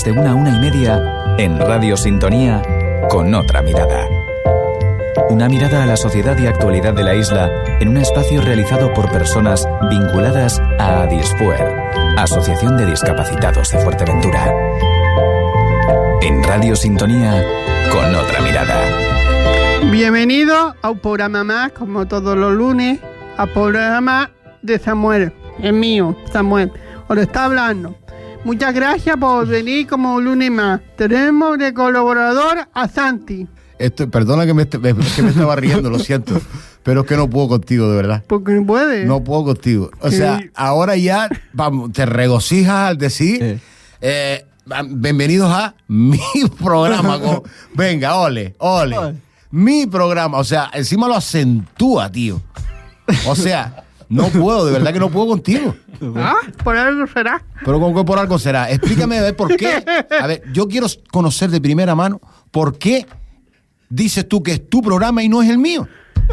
de 1 a 1:30 en Radio Sintonía con otra mirada. Una mirada a la sociedad y actualidad de la isla en un espacio realizado por personas vinculadas a Adisfuer, Asociación de Discapacitados de Fuerteventura. En Radio Sintonía con otra mirada. Bienvenido a un programa más, como todos los lunes, al programa de Samuel, el mío, Samuel. Os lo está hablando. Muchas gracias por venir como un lunes más. Tenemos de colaborador a Santi. Perdona que me estaba riendo, lo siento, pero es que no puedo contigo, de verdad. Porque no puedes. No puedo contigo. O sea, ahora ya vamos, te regocijas al decir, bienvenidos a mi programa. Venga, ole. Mi programa, o sea, encima lo acentúa, tío. O sea, no puedo, de verdad que no puedo contigo. Por algo será. Pero ¿cómo que por algo será? Explícame a ver por qué. A ver, yo quiero conocer de primera mano por qué dices tú que es tu programa y no es el mío.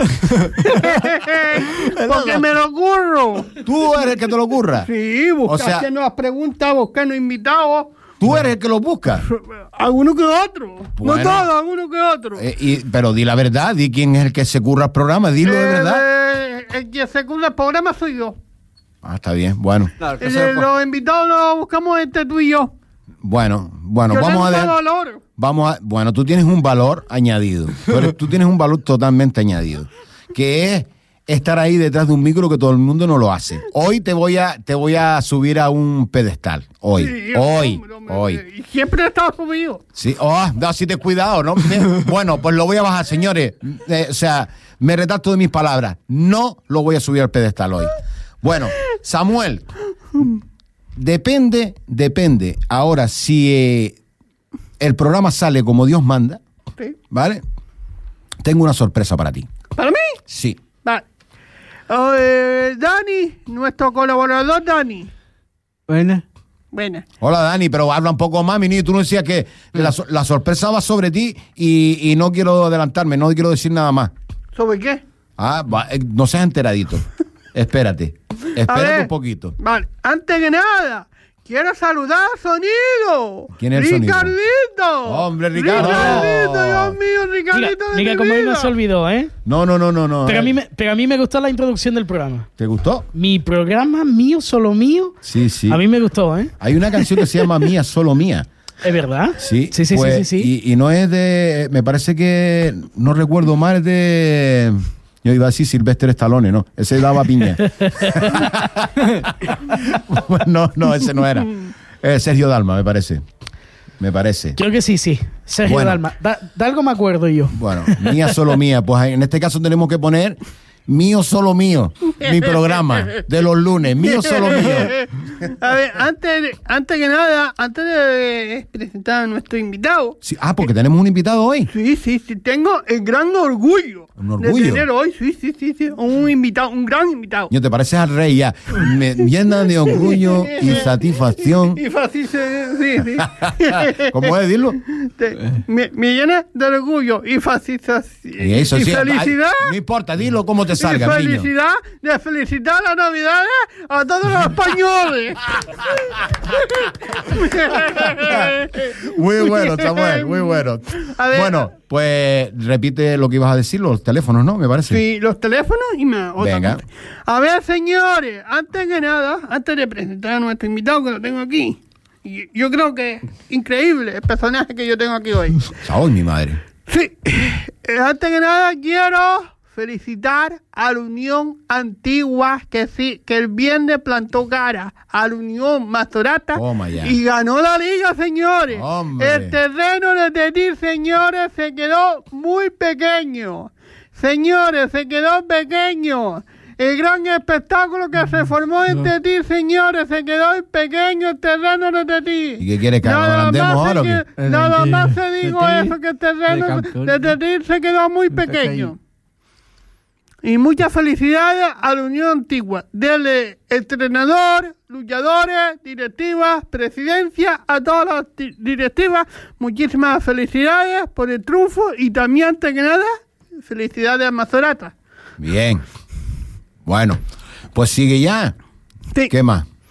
Porque me lo ocurro. Tú eres el que te lo ocurra. Sí, haciendo las preguntas, buscando invitados. Tú eres el que lo busca. Alguno que otro. Bueno, no todos, alguno que otro. Pero di la verdad, di quién es el que se curra el programa, dilo de verdad. El que se curra el programa soy yo. Está bien, bueno. Claro, los invitados los buscamos tú y yo. Bueno, yo vamos a ver. Bueno, tú tienes un valor añadido. Tú tienes un valor totalmente añadido, que es estar ahí detrás de un micro que todo el mundo no lo hace. Hoy te voy a subir a un pedestal. Hoy. Y siempre he estado subido. Sí, sí te he cuidado, ¿no? Bueno, pues lo voy a bajar, señores. O sea, me retracto de mis palabras. No lo voy a subir al pedestal hoy. Bueno, Samuel, depende. Ahora, si el programa sale como Dios manda, ¿sí? ¿Vale? Tengo una sorpresa para ti. ¿Para mí? Sí. Vale. Dani, nuestro colaborador Dani. Buenas. Hola, Dani, pero habla un poco más, mi niño. Tú no decías que la sorpresa va sobre ti y no quiero adelantarme, no quiero decir nada más. ¿Sobre qué? No seas enteradito. Espérate un poquito. Vale, antes que nada, quiero saludar a Sonido. ¿Quién es el Sonido? ¡Ricardito! ¡Hombre, Ricardo! ¡Ricardito, Dios mío, Ricardito! Mira cómo no se olvidó, ¿eh? No. Pero a mí me gustó la introducción del programa. ¿Te gustó? Mi programa, mío, solo mío. Sí. A mí me gustó, ¿eh? Hay una canción que se llama Mía, solo mía. ¿Es verdad? Sí. Sí. Y no es de... Me parece que... No recuerdo mal, es de... Yo iba a decir Sylvester Stallone, ¿no? Ese daba piña. No, ese no era. Sergio Dalma, me parece. Creo que sí. Sergio Dalma. De algo me acuerdo yo. Bueno, Mía, solo mía. Pues en este caso tenemos que poner Mío, solo mío. Mi programa de los lunes. Mío, solo mío. A ver, antes que nada, antes de presentar a nuestro invitado. Sí, porque tenemos un invitado hoy. Sí. Tengo el gran orgullo. ¿Un orgullo? De tener hoy, sí. Un gran invitado. Yo te pareces al rey ya. Me llena de orgullo y satisfacción. Sí. ¿Cómo es decirlo? Me llena de orgullo y satisfacción. Y eso sí. Felicidad. No importa, dilo como te salga, y felicidad niño. De felicitar las navidades a todos los españoles. Muy bueno, Samuel, muy bueno. Bueno, pues repite lo que ibas a decir, los teléfonos, ¿no? Me parece. Sí, los teléfonos y más. Venga. A ver, señores, antes que nada, antes de presentar a nuestro invitado que lo tengo aquí, yo creo que es increíble el personaje que yo tengo aquí hoy. ¡Ay, mi madre! Sí, antes que nada quiero felicitar a la Unión Antigua, que el viernes plantó cara a la Unión Mazzorata y ganó la liga, señores. Hombre. El terreno de Tetí, señores, se quedó muy pequeño. El gran espectáculo que se formó en Tetí, señores, se quedó pequeño el terreno de Tetí. ¿Y qué quieres que agrandemos ahora o qué? Nada más se digo eso, que el terreno de Tetí se quedó muy pequeño. Y muchas felicidades a la Unión Antigua, desde entrenador, luchadores, directivas, presidencia, a todas las directivas, muchísimas felicidades por el triunfo y también, antes que nada, felicidades a Mazzorata. Bien. Bueno, pues sigue ya. Sí. ¿Qué más?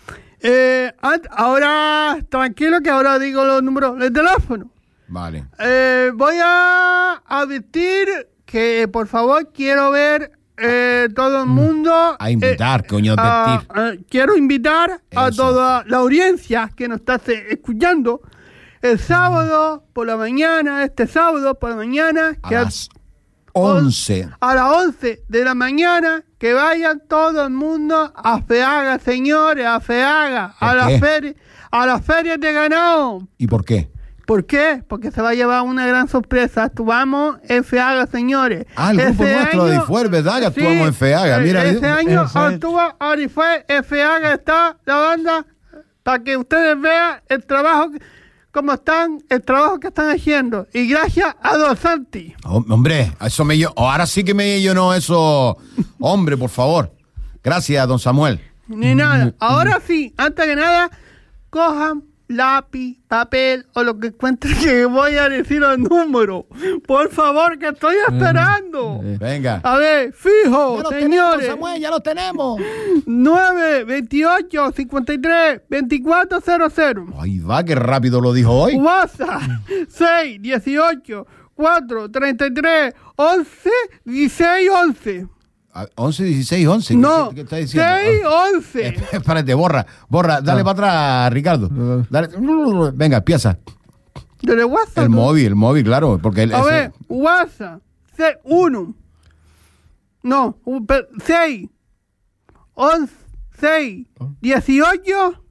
Ahora, tranquilo que ahora digo los números del teléfono. Vale. Voy a advertir que, por favor, quiero ver todo el mundo. A invitar, coño, advertir. Quiero invitar a toda la audiencia que nos está escuchando el sábado por la mañana, este sábado por la mañana. A las 11. A las 11 de la mañana, que vayan todo el mundo a Feaga, señores, a Feaga, a las ferias de ganado. ¿Y por qué? ¿Por qué? Porque se va a llevar una gran sorpresa. Actuamos en Feaga, señores. El grupo nuestro de Difuer, ¿verdad? Que actuamos en Feaga. Mira, este año actúa Difuer, en Feaga está la banda, para que ustedes vean el trabajo, el trabajo que están haciendo. Y gracias a Don Santi. Hombre, eso ahora sí que me llenó eso. Hombre, por favor. Gracias, don Samuel. Ni nada. Ahora sí, antes que nada, cojan lápiz, papel o lo que encuentren, que voy a decir los números. Por favor, que estoy esperando. Venga. A ver, fijo, ya señores. Tenemos, Samuel, ya lo tentenemos. 9, 28, 53, 2400. Ay, va, qué rápido lo dijo hoy. WhatsApp, 6, 18, 4, 33, 11, 16, 11. 11, 16, 11. No, ¿Qué está diciendo? 6, 11. Espérate, borra. Dale para atrás, Ricardo. Dale. Venga, empieza. ¿De WhatsApp? El móvil, claro. Porque a ver, WhatsApp, 1. No, 6, 11, 6, 18,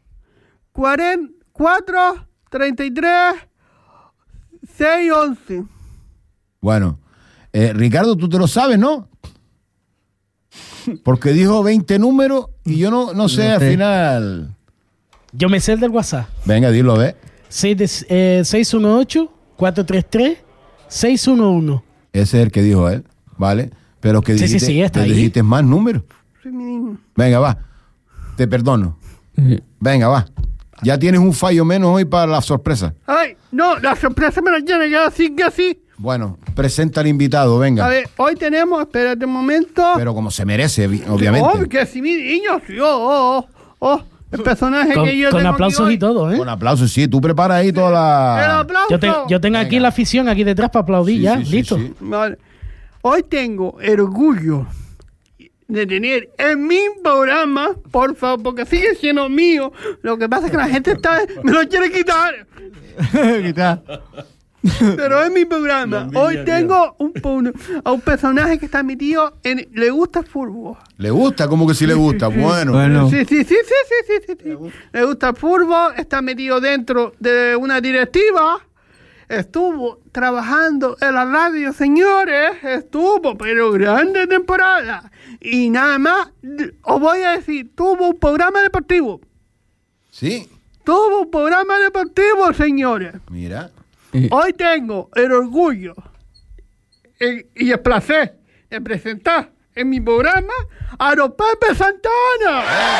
44, 33, 6, 11. Bueno, Ricardo, tú te lo sabes, ¿no? Porque dijo 20 números y yo no sé al final. Yo me sé el del WhatsApp. Venga, dilo, a ver. 618-433-611. Ese es el que dijo él, ¿vale? Pero que dijiste, sí, está ahí. Dijiste más números. Sí, mi niño. Venga, va. Te perdono. Venga, va. Ya tienes un fallo menos hoy para la sorpresa. Ay, no, la sorpresa me la tiene que así que así. Bueno, presenta al invitado, venga. A ver, hoy tenemos, espérate un momento. Pero como se merece, obviamente. Oh, que sí, mi niño, sí, el personaje que yo tengo. Con aplausos y todo, ¿eh? Con aplausos, sí. Tú preparas ahí toda la... El aplauso. Yo tengo aquí la afición aquí detrás para aplaudir, ya, listo. Sí. Vale. Hoy tengo el orgullo de tener en mi programa, por favor, porque sigue siendo mío. Lo que pasa es que la gente me lo quiere quitar. Pero es mi programa. Hoy tengo a un personaje que está metido en... ¿Le gusta el fútbol? ¿Le gusta? ¿Cómo que sí le gusta? Bueno. Sí. Le gusta el fútbol, está metido dentro de una directiva. Estuvo trabajando en la radio, señores. Pero grande temporada. Y nada más, os voy a decir, tuvo un programa deportivo. Sí. Tuvo un programa deportivo, señores. Mira. Hoy tengo el orgullo y el placer de presentar en mi programa a don Pepe Santana.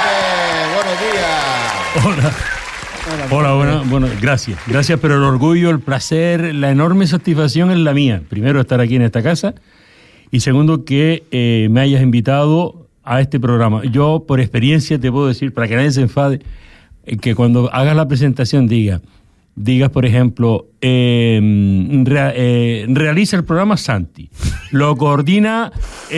Buenos días. Hola, bueno, gracias, pero el orgullo, el placer, la enorme satisfacción es la mía. Primero, estar aquí en esta casa y segundo, que me hayas invitado a este programa. Yo, por experiencia, te puedo decir, para que nadie se enfade, que cuando hagas la presentación digas, por ejemplo, realiza el programa Santi, lo coordina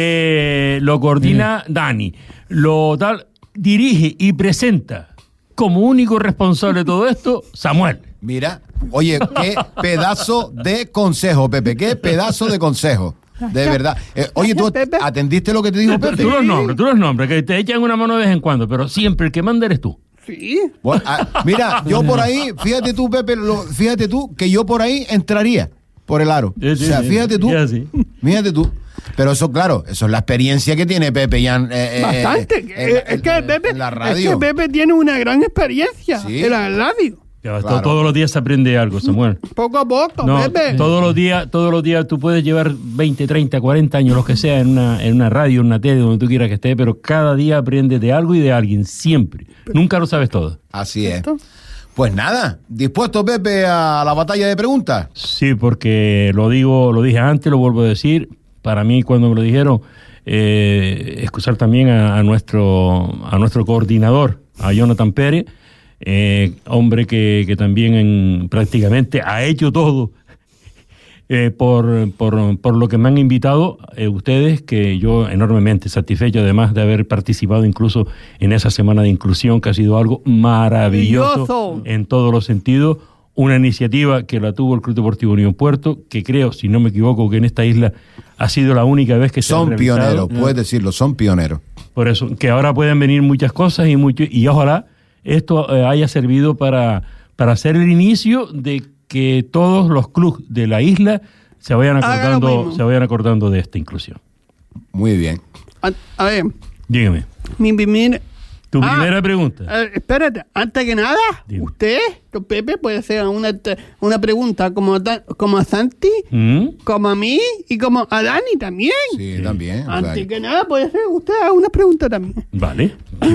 Dani, dirige y presenta como único responsable de todo esto, Samuel. Mira, oye, qué pedazo de consejo, Pepe, qué pedazo de consejo. De verdad. Oye, ¿tú atendiste lo que te dijo Pepe? Tú los nombres, que te echan una mano de vez en cuando, pero siempre el que manda eres tú. Sí. Bueno, mira, yo por ahí, fíjate tú, Pepe, que yo por ahí entraría por el aro. Sí, o sea, fíjate tú. Fíjate tú. Pero eso, claro, eso es la experiencia que tiene Pepe ya. Bastante. Es que Pepe tiene una gran experiencia en la radio. Claro. Todos los días se aprende algo, Samuel. Poco a poco, Pepe. Todos los días tú puedes llevar 20, 30, 40 años, los que sea, en una radio, en una tele, donde tú quieras que esté, pero cada día aprendes de algo y de alguien, siempre. Nunca lo sabes todo. Así es. Pues nada, ¿dispuesto, Pepe, a la batalla de preguntas? Sí, porque lo dije antes, lo vuelvo a decir. Para mí, cuando me lo dijeron, excusar también a nuestro coordinador, a Jonathan Pérez, hombre que también prácticamente ha hecho todo por lo que me han invitado ustedes, que yo enormemente satisfecho, además de haber participado incluso en esa semana de inclusión, que ha sido algo maravilloso en todos los sentidos. Una iniciativa que la tuvo el Club Deportivo Unión Puerto, que creo, si no me equivoco, que en esta isla ha sido la única vez que son pioneros, puedes decirlo, son pioneros. Por eso, que ahora pueden venir muchas cosas y ojalá esto haya servido para hacer el inicio de que todos los clubes de la isla se vayan acordando de esta inclusión. Muy bien. A ver. Dígame. Tu primera pregunta. Espérate, antes que nada, dime. Usted, don Pepe, puede hacer una pregunta como a Santi, como a mí y como a Dani también. Sí, también. Antes que nada, puede hacer usted una pregunta también. Vale.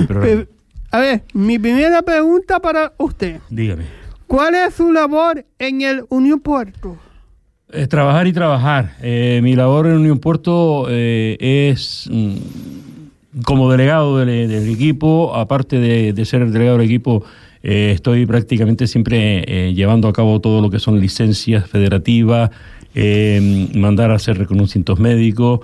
A ver, mi primera pregunta para usted. Dígame. ¿Cuál es su labor en el Unión Puerto? Trabajar y trabajar. Mi labor en Unión Puerto es como delegado del equipo. Aparte de ser el delegado del equipo, estoy prácticamente siempre llevando a cabo todo lo que son licencias federativas, mandar a hacer reconocimientos médicos.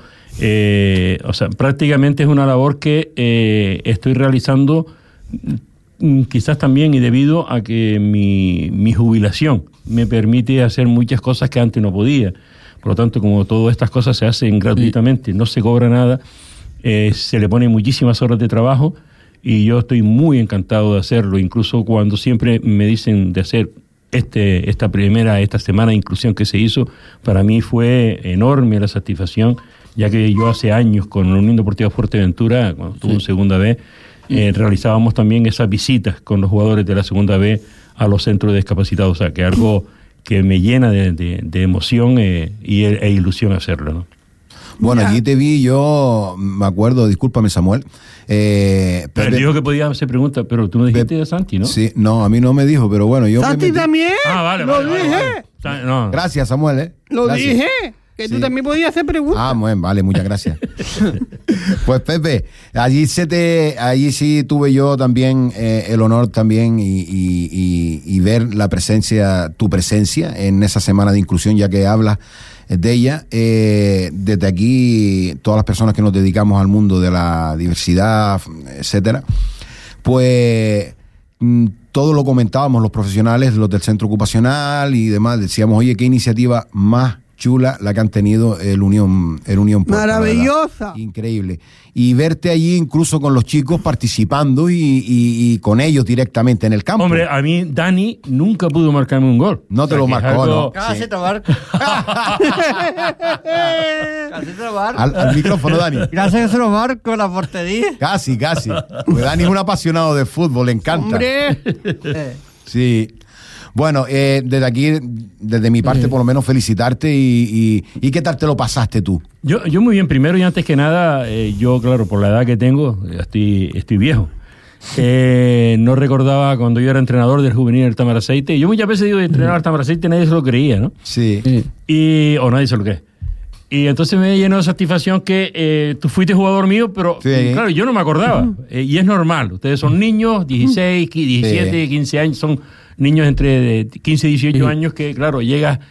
O sea, prácticamente es una labor que estoy realizando, quizás también y debido a que mi jubilación me permite hacer muchas cosas que antes no podía. Por lo tanto, como todas estas cosas se hacen gratuitamente, no se cobra nada, se le ponen muchísimas horas de trabajo y yo estoy muy encantado de hacerlo. Incluso cuando siempre me dicen de hacer esta semana de inclusión que se hizo, para mí fue enorme la satisfacción, ya que yo hace años con la Unión Deportiva Fuerteventura, cuando estuve en segunda vez, realizábamos también esas visitas con los jugadores de la segunda B a los centros de discapacitados, o sea, que es algo que me llena de emoción e ilusión hacerlo, ¿no? Bueno, allí te vi, yo me acuerdo, discúlpame Samuel. Pero dijo que podía hacer preguntas, pero tú no dijiste de Santi, ¿no? Sí, no, a mí no me dijo, pero bueno, yo... ¿Santi también? Vale, lo dije. Vale. No. Gracias, Samuel, Lo dije. Que sí. Tú también podías hacer preguntas. Bueno, vale, muchas gracias. Pues Pepe, allí sí tuve yo también el honor también y ver tu presencia en esa semana de inclusión, ya que hablas de ella. Desde aquí, todas las personas que nos dedicamos al mundo de la diversidad, etcétera, pues todo lo comentábamos los profesionales, los del centro ocupacional y demás, decíamos, oye, qué iniciativa más chula la que han tenido el Unión Puerto. Maravillosa. Increíble. Y verte allí incluso con los chicos participando y con ellos directamente en el campo. Hombre, a mí Dani nunca pudo marcarme un gol. No te lo marcó, ¿no? Casi te marco. Al micrófono, Dani. Gracias que se lo marco la portería. Casi. Pues Dani es un apasionado de fútbol, le encanta. Hombre. Sí. Bueno, desde aquí, desde mi parte, por lo menos felicitarte y ¿qué tal te lo pasaste tú? Yo muy bien. Primero y antes que nada, yo, claro, por la edad que tengo, estoy viejo. No recordaba cuando yo era entrenador del juvenil del Tamaraceite. Yo muchas veces digo de entrenar al Tamaraceite, nadie se lo creía, ¿no? Sí. O nadie se lo cree. Y entonces me llenó de satisfacción que tú fuiste jugador mío, pero claro, yo no me acordaba. Y es normal. Ustedes son niños, 16, 17, 15 años, son niños entre 15 y 18 años que, claro, llegas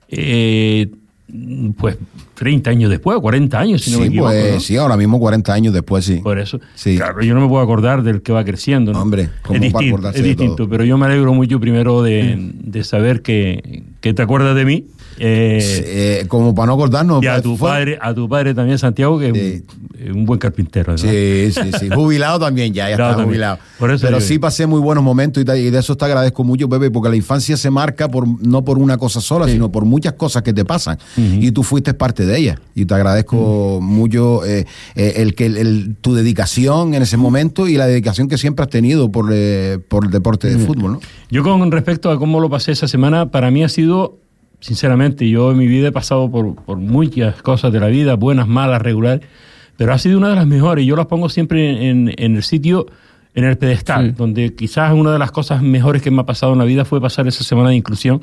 pues 30 años después, 40 años, si no me equivoco. Pues, ¿no? sí, ahora mismo 40 años después, sí. Por eso, sí. Claro, yo no me puedo acordar del que va creciendo, ¿no? Hombre, ¿cómo va a acordarse es de distinto, todo? pero yo me alegro mucho primero de saber que te acuerdas de mí. Como para no acordarnos. Y a tu padre también, Santiago, que es un buen carpintero, ¿no? Sí. Jubilado también, ya está también. Jubilado. Pero sí pasé muy buenos momentos y de eso te agradezco mucho, Pepe, porque la infancia se marca no por una cosa sola, sino por muchas cosas que te pasan. Y tú fuiste parte de ellas. Y te agradezco mucho tu dedicación en ese momento y la dedicación que siempre has tenido por el deporte de fútbol, ¿no? Yo con respecto a cómo lo pasé esa semana, para mí ha sido... Sinceramente, yo en mi vida he pasado por muchas cosas de la vida, buenas, malas, regulares, pero ha sido una de las mejores. Yo las pongo siempre en el sitio, en el pedestal, donde quizás una de las cosas mejores que me ha pasado en la vida fue pasar esa semana de inclusión.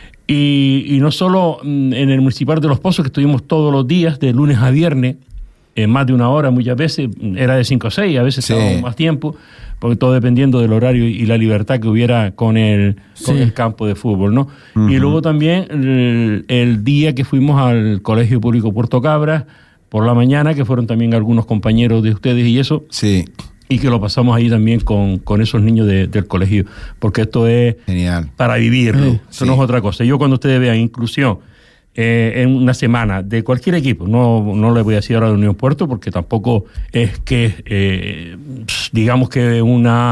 Y no solo en el Municipal de Los Pozos, que estuvimos todos los días, de lunes a viernes, más de una hora muchas veces, era de 5 a 6, a veces estábamos más tiempo, porque todo dependiendo del horario y la libertad que hubiera con el campo de fútbol, ¿no? Y luego también el día que fuimos al Colegio Público Puerto Cabras, por la mañana, que fueron también algunos compañeros de ustedes y eso. Sí. Y que lo pasamos ahí también con esos niños del colegio, porque esto es genial para vivirlo, eso no es otra cosa. Yo cuando ustedes vean inclusión en una semana de cualquier equipo, no les voy a decir ahora de Unión Puerto, porque tampoco es que, digamos que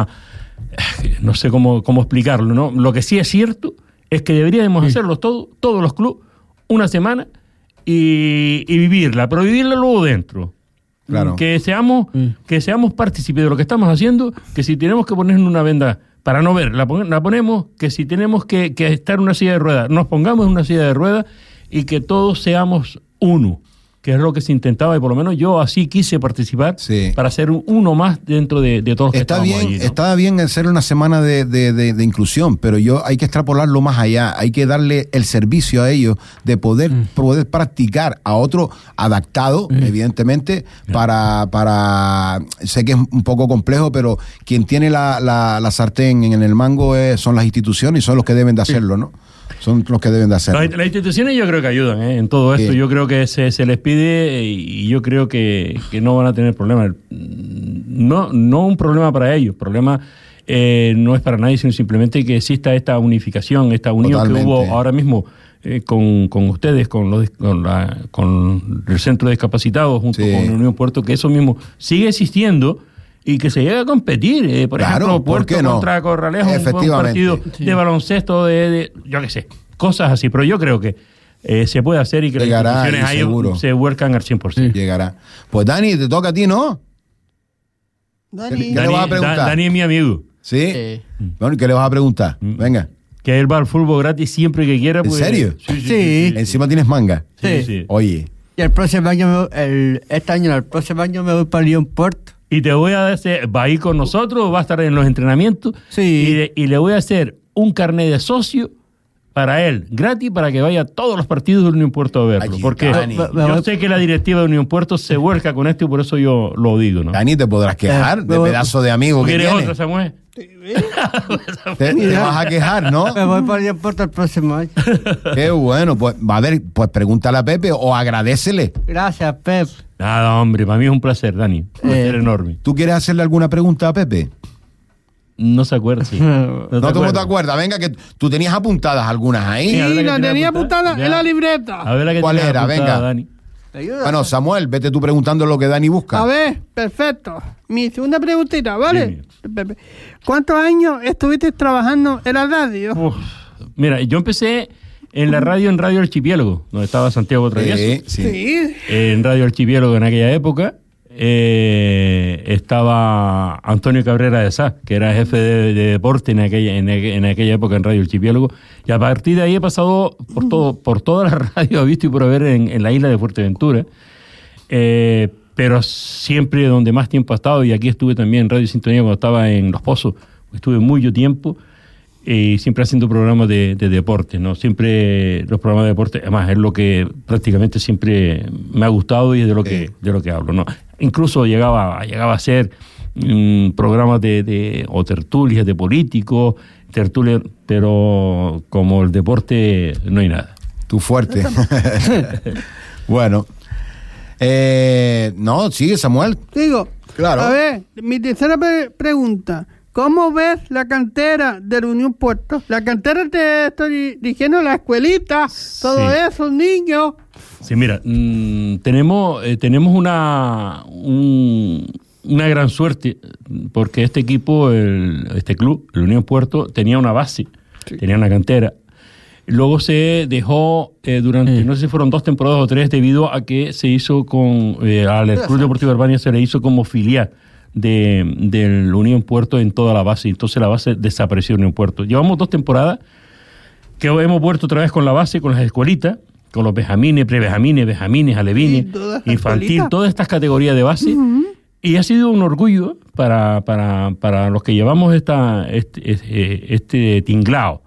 no sé cómo explicarlo, ¿no? Lo que sí es cierto es que deberíamos hacerlo todos los clubes, una semana, y vivirla, pero vivirla luego dentro. Claro. Que seamos partícipes de lo que estamos haciendo, que si tenemos que ponernos una venda para no ver, la ponemos, que si tenemos que estar en una silla de ruedas, nos pongamos en una silla de ruedas y que todos seamos uno, que es lo que se intentaba, y por lo menos yo así quise participar para ser uno más dentro de todos los que estábamos allí, ¿no? Está bien hacer una semana de inclusión, pero hay que extrapolarlo más allá, hay que darle el servicio a ellos de poder practicar a otro adaptado, evidentemente, para sé que es un poco complejo, pero quien tiene la sartén en el mango son las instituciones y son los que deben de hacerlo, ¿no? Son los que deben de hacerlo. Las instituciones yo creo que ayudan en todo esto. Yo creo que se les pide y yo creo que no van a tener problemas. No un problema para ellos. El problema no es para nadie, sino simplemente que exista esta unificación, esta unión que hubo ahora mismo con ustedes, con el Centro de Discapacitados, junto con la Unión Puerto, que eso mismo sigue existiendo. Y que se llegue a competir, por ejemplo, Puerto contra Corralejo, un partido de baloncesto, yo qué sé, cosas así. Pero yo creo que se puede hacer y que llegará, las instituciones ahí se vuelcan al 100%. Llegará. Pues Dani, te toca a ti, ¿no? Dani, ¿Qué le vas a preguntar? Dani es mi amigo. ¿Sí? Bueno, ¿qué le vas a preguntar? Venga. Que él va al fútbol gratis siempre que quiera. ¿En pues, serio? Sí. ¿Encima tienes manga? Sí. Oye. Y el próximo año, el próximo año me voy para Unión Puerto. Y te voy a hacer, va a ir con nosotros, va a estar en los entrenamientos. Sí. Y le voy a hacer un carnet de socio para él, gratis, para que vaya a todos los partidos de Unión Puerto a verlo. Ay, porque Dani. yo sé que la directiva de Unión Puerto se vuelca con esto y por eso yo lo digo, ¿no? Dani, te podrás quejar de pedazo de amigo que ¿Quieres tienes. otra, Samuel? Te vas a quejar, ¿no? Me voy para Unión Puerto el próximo año. Qué bueno. Pues, a ver, pues pregúntale a Pepe o agradécele. Gracias, Pep. Nada, hombre, para mí es un placer, Dani. Un placer enorme. ¿Tú quieres hacerle alguna pregunta a Pepe? No se acuerda, sí. No te acuerdas. Venga, que tú tenías apuntadas algunas ahí. Sí, a ver sí, la la que tenía apuntada. apuntada en la libreta. A ver la que ¿Cuál tenía era? apuntada, Venga. Dani. ¿Te ayuda? Bueno, Samuel, vete tú preguntando lo que Dani busca. A ver, perfecto. Mi segunda preguntita, ¿vale? Dime. ¿Cuántos años estuviste trabajando en la radio? Uf, mira, yo empecé en la radio, en Radio Archipiélago, donde estaba Santiago Travieso. Sí. En Radio Archipiélago en aquella época estaba Antonio Cabrera de Sá, que era jefe de deporte en aquella época en Radio Archipiélago, y a partir de ahí he pasado por todas las radios visto y por haber en la isla de Fuerteventura, pero siempre donde más tiempo ha estado, y aquí estuve también en Radio Sintonía cuando estaba en Los Pozos, estuve mucho tiempo, y siempre haciendo programas de deporte, ¿no? Siempre los programas de deporte, además es lo que prácticamente siempre me ha gustado y es de lo que hablo, ¿no? Incluso llegaba a ser programas o tertulias de políticos, tertulias, pero como el deporte no hay nada. Tú fuerte. Bueno. No, sigue, Samuel. Digo, Claro. a ver, mi tercera pregunta. ¿Cómo ves la cantera de la Unión Puerto? La cantera te estoy diciendo, la escuelita, todo eso, niños. Sí, mira, tenemos una gran suerte porque este equipo, este club, la Unión Puerto, tenía una base, tenía una cantera. Luego se dejó durante, no sé si fueron 2 temporadas o 3, debido a que se hizo al Club Deportivo Albania se le hizo como filial del Unión Puerto en toda la base. Entonces la base desapareció de Unión Puerto. Llevamos 2 temporadas que hemos vuelto otra vez con la base, con las escuelitas, con los benjamines, benjamines, alevines, infantil, todas estas categorías de base. Y ha sido un orgullo para los que llevamos este tinglao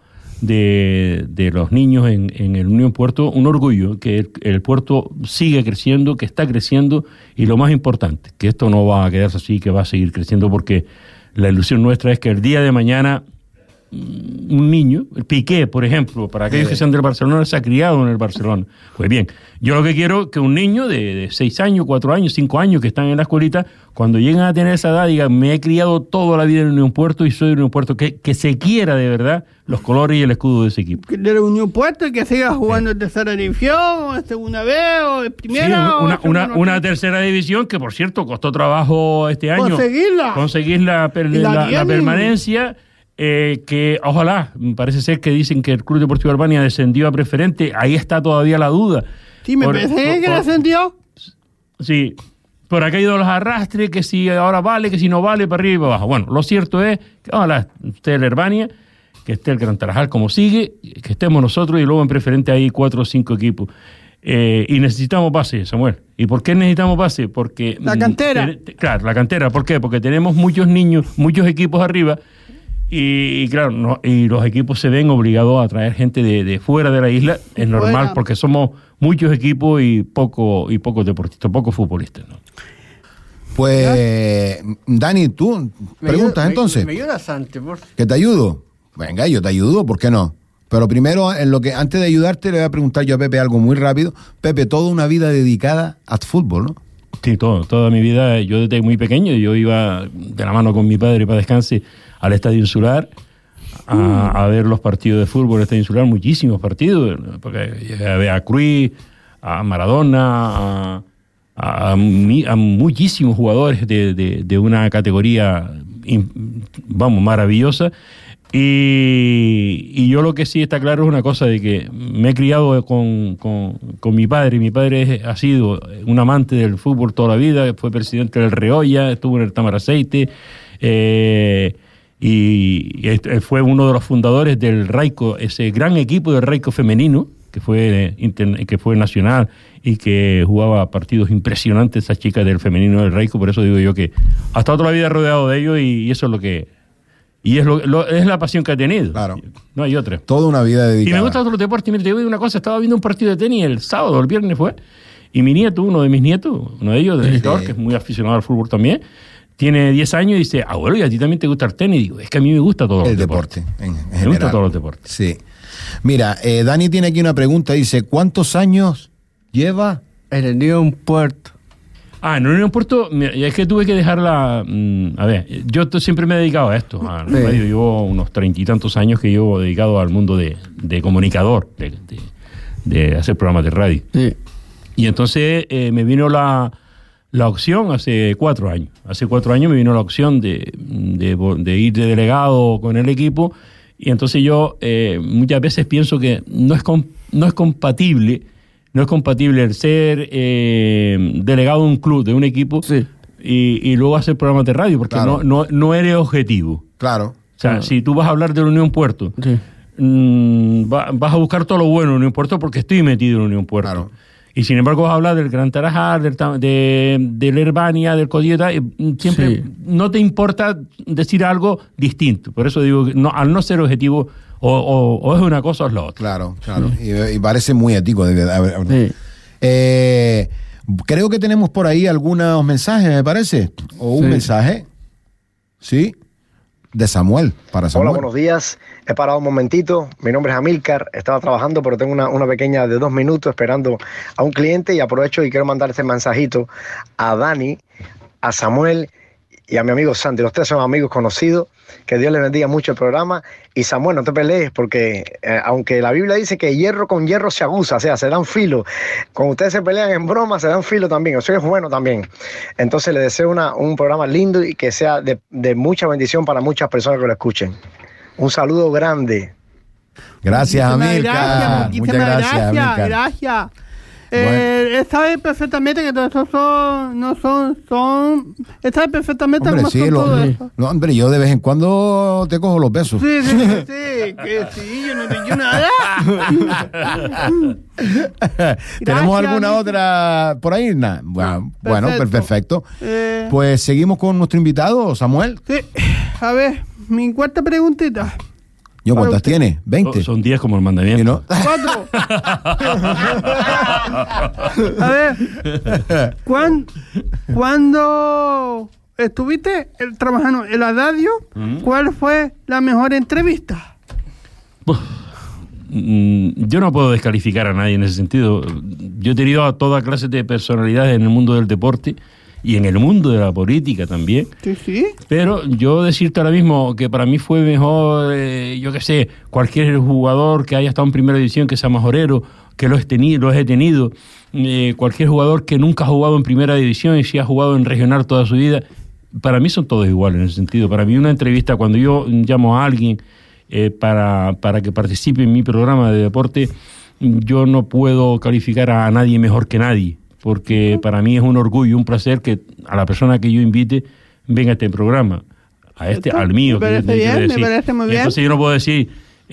de los niños en el Unión Puerto, un orgullo que el puerto sigue creciendo, que está creciendo, y lo más importante, que esto no va a quedarse así, que va a seguir creciendo, porque la ilusión nuestra es que el día de mañana un niño, el Piqué, por ejemplo, para aquellos que sean del Barcelona, se ha criado en el Barcelona. Pues bien, yo lo que quiero es que un niño de 6 años, 4 años, 5 años que están en la escuelita, cuando lleguen a tener esa edad, digan, me he criado toda la vida en Unión Puerto y soy de Unión Puerto, que se quiera de verdad los colores y el escudo de ese equipo. De la Unión Puerto y que siga jugando en tercera división, o en segunda vez, o en primera. Sí, una tercera división que, por cierto, costó trabajo este año. Conseguir la permanencia. Que ojalá, parece ser que dicen que el Club Deportivo Albania descendió a preferente, ahí está todavía la duda. Sí, me parece que descendió. Sí, por acá ha ido los arrastres, que si ahora vale, que si no vale, para arriba y para abajo. Bueno, lo cierto es que ojalá esté el Albania, que esté el Gran Tarajal como sigue, que estemos nosotros y luego en preferente hay 4 o 5 equipos. Y necesitamos base, Samuel. ¿Y por qué necesitamos base? Porque la cantera. Claro, la cantera. ¿Por qué? Porque tenemos muchos niños, muchos equipos arriba. Y claro, y los equipos se ven obligados a traer gente de fuera de la isla, es normal, porque somos muchos equipos y pocos deportistas, pocos futbolistas, ¿no? Pues, Dani, tú preguntas entonces. ¿Me ayudas antes, por favor? ¿Que te ayudo? Venga, yo te ayudo, ¿por qué no? Pero primero, antes de ayudarte, le voy a preguntar yo a Pepe algo muy rápido. Pepe, toda una vida dedicada al fútbol, ¿no? Sí, toda mi vida, yo desde muy pequeño, yo iba de la mano con mi padre para descanse al Estadio Insular a ver los partidos de fútbol del Estadio Insular, muchísimos partidos, porque llegué a ver a Cruyff, a Maradona, a muchísimos jugadores de una categoría, maravillosa. Y yo lo que sí está claro es una cosa, de que me he criado con mi padre. Mi padre ha sido un amante del fútbol toda la vida, fue presidente del Reolla, estuvo en el Tamaraceite, y fue uno de los fundadores del Raico, ese gran equipo del Raico femenino, que fue nacional y que jugaba partidos impresionantes, esas chicas del femenino del Raico. Por eso digo yo que ha estado toda la vida rodeado de ellos, y eso es lo que... Y es la pasión que ha tenido. Claro. No hay otra. Toda una vida dedicada. Y me gustan otros deportes. Mira, te digo una cosa, estaba viendo un partido de tenis el sábado, el viernes fue, y mi nieto, uno de mis nietos, uno de ellos, que es muy aficionado al fútbol también, tiene 10 años y dice, abuelo, ¿y a ti también te gusta el tenis? Y digo, es que a mí me gusta todo el deporte. Me gusta todos los deportes. Sí. Mira, Dani tiene aquí una pregunta, dice, ¿cuántos años lleva en el Unión Puerto? En Unión Puerto, es que tuve que dejarla. A ver, yo siempre me he dedicado a esto. A radio, llevo unos 30 y tantos años que llevo dedicado al mundo de comunicador, de hacer programas de radio. Sí. Y entonces me vino la opción hace 4 años. Hace 4 años me vino la opción de ir de delegado con el equipo. Y entonces yo muchas veces pienso que no es compatible. No es compatible el ser delegado de un club, de un equipo, sí, y luego hacer programas de radio, porque claro, no eres objetivo. Claro. O sea, si tú vas a hablar de la Unión Puerto, sí, vas a buscar todo lo bueno en Unión Puerto porque estoy metido en Unión Puerto. Claro. Y sin embargo vas a hablar del Gran Tarajal, del Herbania, del Codieta, siempre sí, no te importa decir algo distinto. Por eso digo, al no ser objetivo, o es una cosa o es la otra. Claro, claro. Sí. Y parece muy ético. Sí. Creo que tenemos por ahí algunos mensajes, me parece. O un mensaje. ¿Sí? De Samuel, para Samuel. Hola, buenos días. He parado un momentito. Mi nombre es Amílcar. Estaba trabajando, pero tengo una pequeña de 2 minutos esperando a un cliente, y aprovecho y quiero mandar este mensajito a Dani, a Samuel y a mi amigo Santi. Los 3 son amigos conocidos. Que Dios les bendiga mucho el programa. Y Samuel, no te pelees, porque aunque la Biblia dice que hierro con hierro se aguza, o sea, se dan filo. Cuando ustedes se pelean en broma, se dan filo también. Eso es bueno también. Entonces les deseo un programa lindo y que sea de mucha bendición para muchas personas que lo escuchen. Un saludo grande. Gracias, Amílcar. Muchas gracias, Amílcar. Gracias. Bueno. Sabe perfectamente que todos esos son sabe perfectamente hombre, cómo son todo eso. No, hombre, yo de vez en cuando te cojo los besos. Sí, que sí, yo no te digo nada. ¿Tenemos alguna otra por ahí? Nah. Bueno, perfecto. Pues seguimos con nuestro invitado, Samuel. Sí, a ver, mi cuarta preguntita. ¿Yo cuántas tiene? 20. Son 10 como el mandamiento. ¿No? 4. A ver, ¿cuándo estuviste trabajando en la radio? ¿Cuál fue la mejor entrevista? Yo no puedo descalificar a nadie en ese sentido. Yo he tenido a toda clase de personalidades en el mundo del deporte y en el mundo de la política también. Sí. Pero yo decirte ahora mismo que para mí fue mejor, yo qué sé, cualquier jugador que haya estado en primera división, que sea majorero, que los he tenido, cualquier jugador que nunca ha jugado en primera división y sí ha jugado en regional toda su vida, para mí son todos iguales en ese sentido. Para mí una entrevista, cuando yo llamo a alguien para que participe en mi programa de deporte, yo no puedo calificar a nadie mejor que nadie, porque para mí es un orgullo, un placer que a la persona que yo invite venga a este programa, al mío. Me parece muy bien. Entonces yo no puedo decir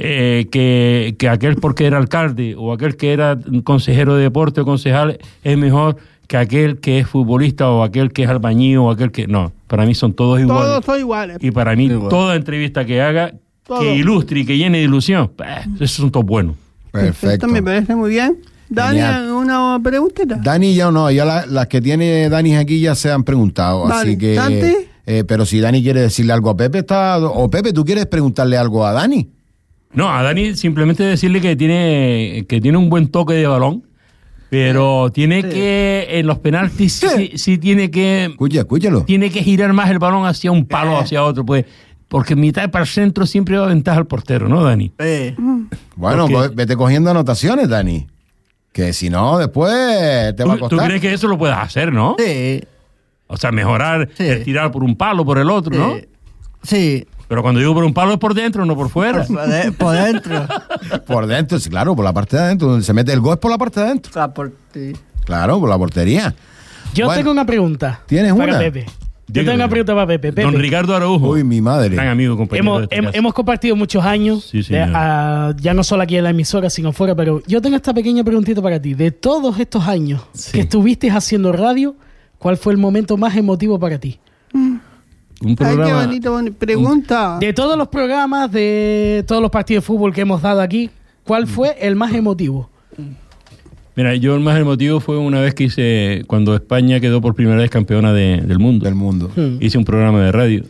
que aquel porque era alcalde o aquel que era consejero de deporte o concejal es mejor que aquel que es futbolista o aquel que es albañil o aquel que... No, para mí son todos iguales. Todos son iguales. Y para mí toda entrevista que haga, que ilustre y que llene de ilusión, esos son todos buenos. Perfecto. Esto me parece muy bien. Dani, ¿una preguntita? Dani ya no, ya las que tiene Dani aquí ya se han preguntado, vale. así que... ¿Santi? Pero si Dani quiere decirle algo a Pepe, o Pepe, ¿tú quieres preguntarle algo a Dani? No, a Dani simplemente decirle que tiene un buen toque de balón, pero tiene que, en los penaltis, sí tiene que... Escúchalo. Tiene que girar más el balón hacia un palo, hacia otro, pues... Porque en mitad para el centro siempre va a ventaja al portero, ¿no, Dani? Bueno, pues vete cogiendo anotaciones, Dani. Que si no, después te va a costar. ¿Tú crees que eso lo puedes hacer, no? Sí. O sea, mejorar el tirar por un palo, por el otro, ¿no? Sí. Pero cuando digo por un palo es por dentro, no por fuera. Por dentro. Por dentro, sí, claro, por la parte de adentro. Donde se mete el gol es por la parte de adentro. Claro, por la portería. Yo tengo una pregunta. ¿Tienes para una? Pepe. Yo tengo una pregunta para Pepe. Don Ricardo Araujo. Uy, mi madre. Gran amigo, compañero. Hemos compartido muchos años, ya no solo aquí en la emisora, sino fuera, pero yo tengo esta pequeña preguntita para ti. De todos estos años que estuviste haciendo radio, ¿cuál fue el momento más emotivo para ti? Un programa... Ay, qué bonito pregunta. De todos los programas, de todos los partidos de fútbol que hemos dado aquí, ¿cuál fue el más emotivo? Mira, yo el más emotivo fue una vez que hice, cuando España quedó por primera vez campeona del mundo. Del mundo. Hice un programa de radio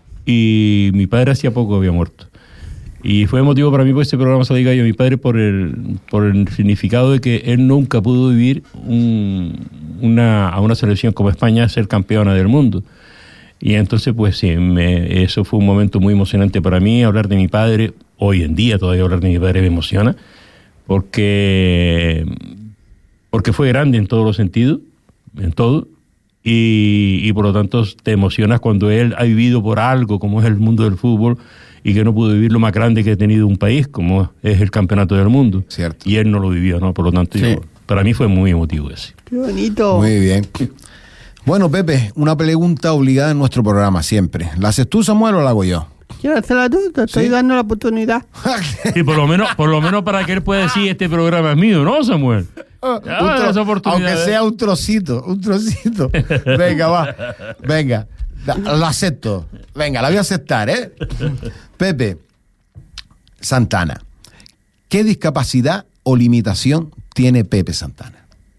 y mi padre hacía poco había muerto. Y fue emotivo para mí por ese programa, se lo diga yo a mi padre, por el significado de que él nunca pudo vivir a una selección como España ser campeona del mundo. Y entonces, pues sí, eso fue un momento muy emocionante para mí, hablar de mi padre. Hoy en día todavía hablar de mi padre me emociona, porque fue grande en todos los sentidos, en todo, y por lo tanto te emocionas cuando él ha vivido por algo como es el mundo del fútbol y que no pudo vivir lo más grande que ha tenido un país, como es el campeonato del mundo. Cierto. Y él no lo vivió, ¿no? Por lo tanto, para mí fue muy emotivo ese. Qué bonito. Muy bien. Bueno, Pepe, una pregunta obligada en nuestro programa siempre. ¿La haces tú, Samuel, o la hago yo? Quiero hacerla tú, te estoy dando la oportunidad. Y por lo menos para que él pueda decir este programa es mío, ¿no, Samuel? Aunque sea un trocito. Venga, va. Venga, lo acepto. Venga, la voy a aceptar, ¿eh? Pepe Santana, ¿qué discapacidad o limitación tiene Pepe Santana?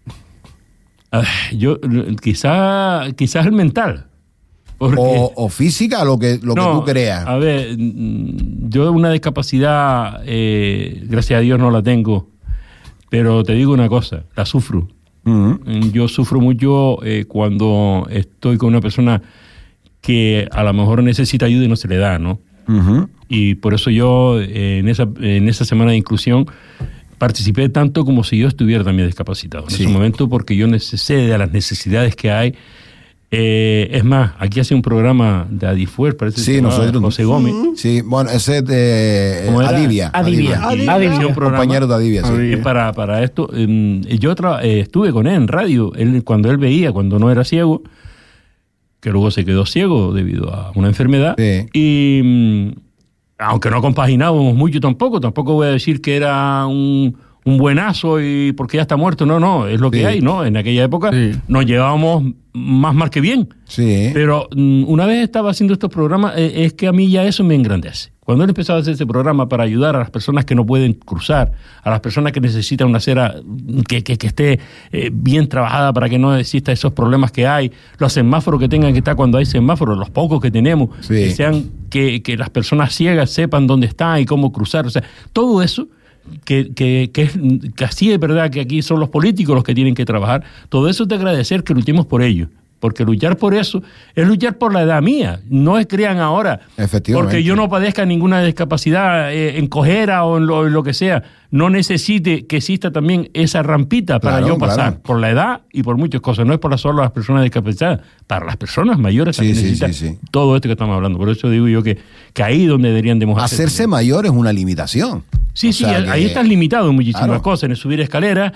Yo, quizás el mental. O física, lo que tú creas. A ver, yo una discapacidad, gracias a Dios no la tengo, pero te digo una cosa, la sufro. Yo sufro mucho cuando estoy con una persona que a lo mejor necesita ayuda y no se le da, ¿no? Y por eso yo en esa semana de inclusión participé tanto como si yo estuviera también discapacitado en ese momento, porque yo sé de las necesidades que hay. Es más, aquí hace un programa de Adifuer, parece que nosotros, José Gómez. Sí, bueno, ese es de Adivia. Un compañero de Adivia, sí. Para esto, yo estuve con él en radio, cuando él veía, cuando no era ciego, que luego se quedó ciego debido a una enfermedad. Sí. Y aunque no compaginábamos mucho tampoco voy a decir que era un un buenazo y porque ya está muerto. No, es lo que hay, ¿no? En aquella época nos llevábamos más mal que bien. Sí. Pero una vez estaba haciendo estos programas, es que a mí ya eso me engrandece. Cuando él empezó a hacer ese programa para ayudar a las personas que no pueden cruzar, a las personas que necesitan una acera que esté bien trabajada para que no exista esos problemas que hay, los semáforos que tengan que estar cuando hay semáforos, los pocos que tenemos, que sean que las personas ciegas sepan dónde están y cómo cruzar. O sea, todo eso que así es verdad que aquí son los políticos los que tienen que trabajar, todo eso es de agradecer que luchemos por ello. Porque luchar por eso es luchar por la edad mía. No es crean ahora. Efectivamente. Porque yo no padezca ninguna discapacidad en cojera o en lo que sea. No necesite que exista también esa rampita para yo pasar. Por la edad y por muchas cosas. No es para solo las personas discapacitadas. Para las personas mayores que necesitan todo esto que estamos hablando. Por eso digo yo que ahí donde deberían demostrar. Hacerse mayor es una limitación. Sí, ahí estás limitado en muchísimas cosas, en subir escaleras,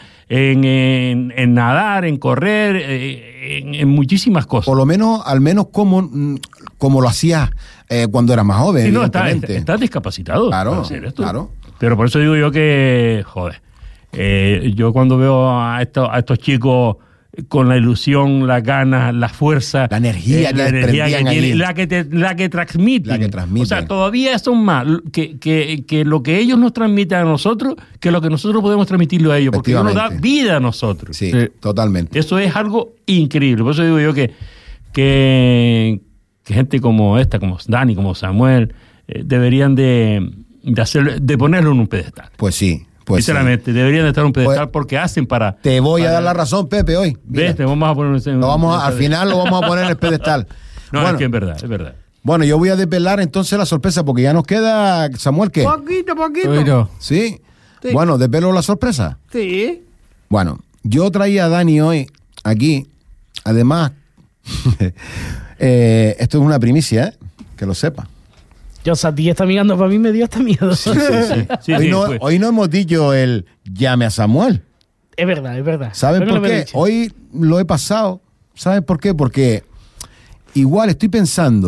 en nadar, en correr, en muchísimas cosas. Por lo menos, al menos como lo hacías cuando eras más joven. Sí, no, estás discapacitado. Claro. Pero por eso digo yo que, yo cuando veo a estos chicos con la ilusión, las ganas, la fuerza, la energía que tienen, la que transmiten. O sea, todavía son más que lo que ellos nos transmiten a nosotros, que lo que nosotros podemos transmitirlo a ellos, porque ellos nos da vida a nosotros. Sí, totalmente. Eso es algo increíble. Por eso digo yo que gente como esta, como Dani, como Samuel, deberían de ponerlo en un pedestal. Pues sí. Sinceramente, deberían de estar en un pedestal porque hacen para... Te voy a dar la razón, Pepe, hoy. ¿Ves? Te vamos a poner al final lo vamos a poner en el pedestal. No, bueno, es que es verdad. Bueno, yo voy a desvelar entonces la sorpresa porque ya nos queda, Samuel, ¿qué? Poquito. ¿Sí? Bueno, ¿desvelo la sorpresa? Sí. Bueno, yo traía a Dani hoy aquí. Además, esto es una primicia, que lo sepa. Yo, Sati está mirando para mí, me dio hasta miedo. Sí. Hoy no hemos dicho el llame a Samuel. Es verdad. ¿Saben por qué? Hoy lo he pasado. ¿Sabes por qué? Porque igual estoy pensando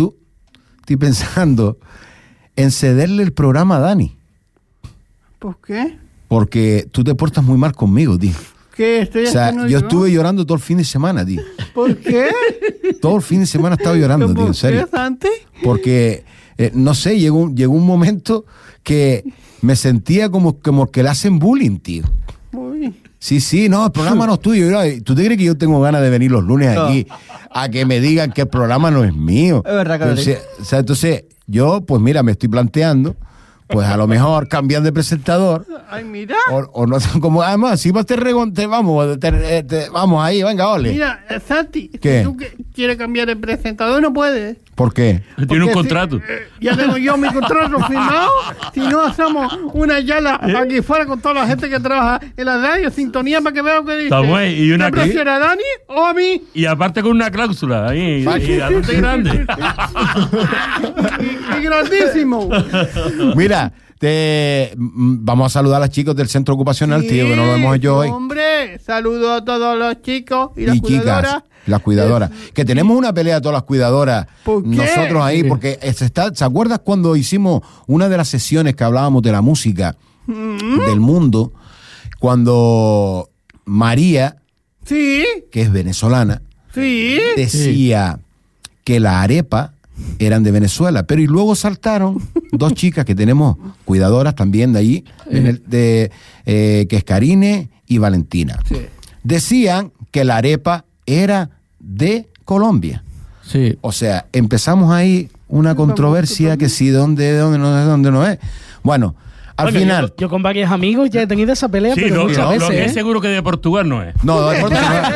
en cederle el programa a Dani. ¿Por qué? Porque tú te portas muy mal conmigo, tío. ¿Qué estoy haciendo yo estuve llorando todo el fin de semana, tío. ¿Por qué? Todo el fin de semana estaba llorando, tío, en serio. ¿Por qué, Santi? Porque... no sé, llegó un momento que me sentía como que le hacen bullying, tío. Uy. Sí, no, el programa no es tuyo. ¿Tú te crees que yo tengo ganas de venir los lunes aquí a que me digan que el programa no es mío? Es verdad, entonces, yo, pues mira, me estoy planteando, pues a lo mejor cambiar de presentador. Ay, mira. O no, como además, si vos vamos ahí, venga, ole. Mira, Santi, ¿qué? Si tú quieres cambiar de presentador, no puedes. ¿Por qué? Tiene un contrato. Ya tengo yo mi contrato firmado. Si no hacemos una yala aquí fuera con toda la gente que trabaja en la radio, sintonía para que vean que dice. ¿Y una ¿te prefiere a Dani o a mí? Y aparte con una cláusula ahí, bastante grande. Y grandísimo. Mira, vamos a saludar a los chicos del centro ocupacional, tío, que no lo hemos hecho hoy. Hombre, saludo a todos los chicos y las cuidadoras. Chicas, las cuidadoras. Que tenemos una pelea todas las cuidadoras. ¿Por qué? Nosotros ahí, porque ¿se acuerdas cuando hicimos una de las sesiones que hablábamos de la música del mundo? Cuando María, que es venezolana, decía que la arepa eran de Venezuela, pero y luego saltaron dos chicas que tenemos cuidadoras también de allí, que es Karine y Valentina. Decían que la arepa era de Colombia. Sí. O sea, empezamos ahí una controversia que sí, dónde no es. Bueno, al final... Yo con varios amigos ya he tenido esa pelea, sí, pero muchas veces. Lo que es seguro que de Portugal no es. No, de Portugal.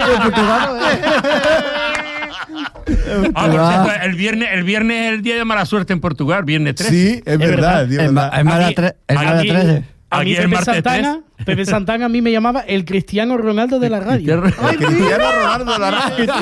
Por cierto, el viernes es el día de mala suerte en Portugal, viernes 3. Sí, es verdad. Es mala 13. A mí Pepe Santana a mí me llamaba el Cristiano Ronaldo de la radio. El Cristiano Ronaldo de la radio.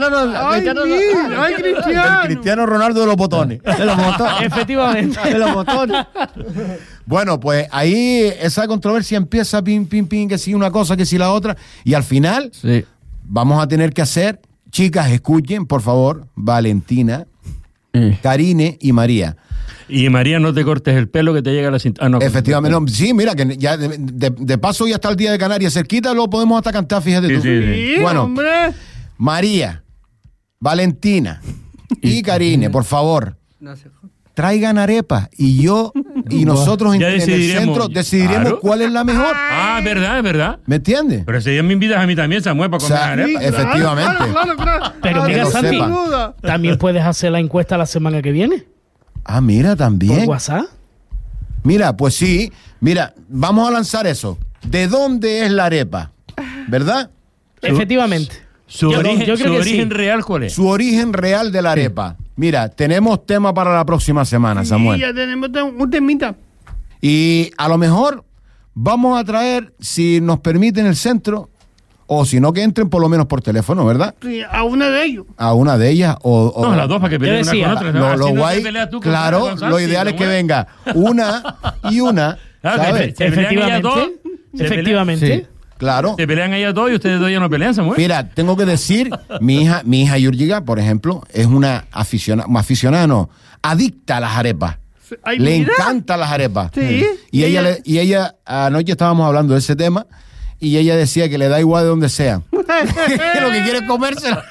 El Cristiano Ronaldo de los botones. De los botones. Efectivamente. De los botones. Bueno, pues ahí esa controversia empieza, pim, que si una cosa, que si la otra. Y al final vamos a tener que hacer, chicas, escuchen, por favor, Valentina, Karine y María. Y María, no te cortes el pelo que te llega a la cintura. No, efectivamente. No, sí, mira, que ya de paso ya está el día de Canarias cerquita, lo podemos hasta cantar, fíjate tú. Sí, bueno, hombre. María, Valentina y Karine, por favor, traigan arepas y nosotros en el centro decidiremos cuál es la mejor. Ah, verdad. ¿Me entiendes? Pero si ya me invitas a mí también, Samuel, para comer arepas. Efectivamente. Claro. Pero mira, Santi, también puedes hacer la encuesta la semana que viene. Ah, mira, también. ¿Por WhatsApp? Mira, pues sí. Mira, vamos a lanzar eso. ¿De dónde es la arepa? ¿Verdad? Efectivamente. Su origen real, ¿cuál es? Su origen real de la arepa. Mira, tenemos tema para la próxima semana, Samuel. Sí, ya tenemos un temita. Y a lo mejor vamos a traer, si nos permiten el centro, o si no, que entren por lo menos por teléfono, ¿verdad? Sí, a una de ellos. A una de ellas, o no, las dos, para que peleen una con otra. Lo guay, claro, lo ideal es que venga una y una, ¿sabes? Efectivamente. Sí. Claro. Se pelean ellas dos y ustedes dos ya no pelean, Samuel. Mira, tengo que decir, mi hija Yurgiga, por ejemplo, es una aficionada, adicta a las arepas. Ay, le encantan las arepas. Sí. Y ella, anoche estábamos hablando de ese tema, y ella decía que le da igual de donde sea. Lo que quiere es comérsela.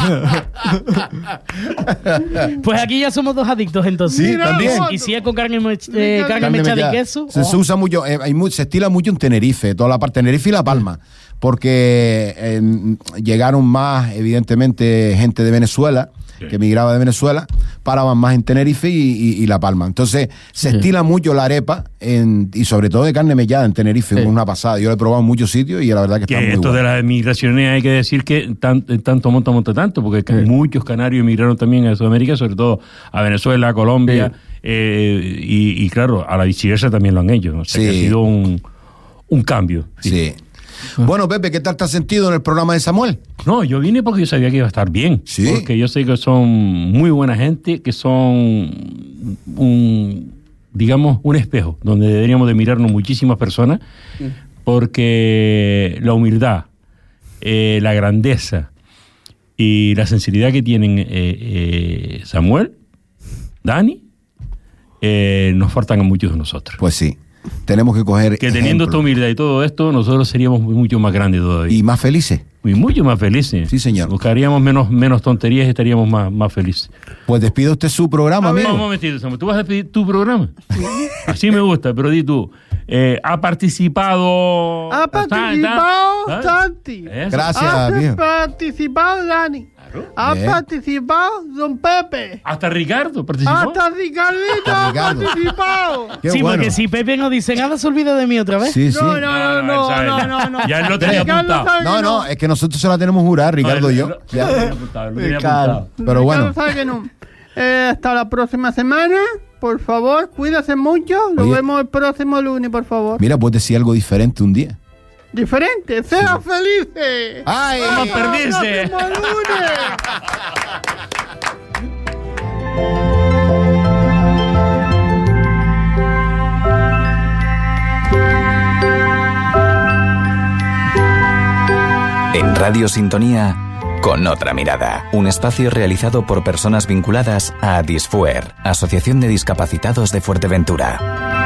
Pues aquí ya somos dos adictos, entonces. Sí, también. Y si es con carne mechada y queso. Se usa mucho, se estila mucho en Tenerife, toda la parte de Tenerife y La Palma, porque llegaron más, evidentemente, gente de Venezuela, que emigraba de Venezuela, paraban más en Tenerife y La Palma. Entonces, se estila mucho la arepa, y sobre todo de carne mellada en Tenerife, una pasada. Yo lo he probado en muchos sitios y la verdad que está muy esto bueno. De las migraciones hay que decir que tanto monta tanto, porque muchos canarios emigraron también a Sudamérica, sobre todo a Venezuela, a Colombia, y claro, a la viceversa también lo han hecho. O sea, que ha sido un cambio. Sí. Bueno, Pepe, ¿qué tal te has sentido en el programa de Samuel? No, yo vine porque yo sabía que iba a estar bien. Sí. Porque yo sé que son muy buena gente, que son un espejo, donde deberíamos de mirarnos muchísimas personas, porque la humildad, la grandeza y la sinceridad que tienen Samuel, Dani, nos faltan a muchos de nosotros. Pues sí. Tenemos que coger que teniendo esta humildad y todo esto, nosotros seríamos mucho más grandes todavía. Y más felices. Y mucho más felices. Sí, señor. Buscaríamos menos tonterías y estaríamos más felices. Pues despide usted su programa, amigo. Un momentito, Samuel. ¿Tú vas a despedir tu programa? Sí. Así me gusta, pero di tú. ¿Ha participado? Ha participado Santi. Gracias, ha participado Dani. Ha participado Don Pepe. Hasta Ricardo participó. Hasta Ricardito ha participado. Sí, bueno. Porque si Pepe no dice nada, se olvida de mí otra vez. Sí. No. Ya él lo tenía apuntado. No, es que nosotros se la tenemos jurada, Ricardo y yo. Lo tenía apuntado. Pero bueno. Sabe que no. Hasta la próxima semana. Por favor, cuídase mucho. Nos vemos el próximo lunes, por favor. Mira, puedes decir algo diferente un día. Diferente, sean felices. ¡Ay! ¡Vamos a perderse! En Radio Sintonía, con otra mirada. Un espacio realizado por personas vinculadas a Disfuer, Asociación de Discapacitados de Fuerteventura.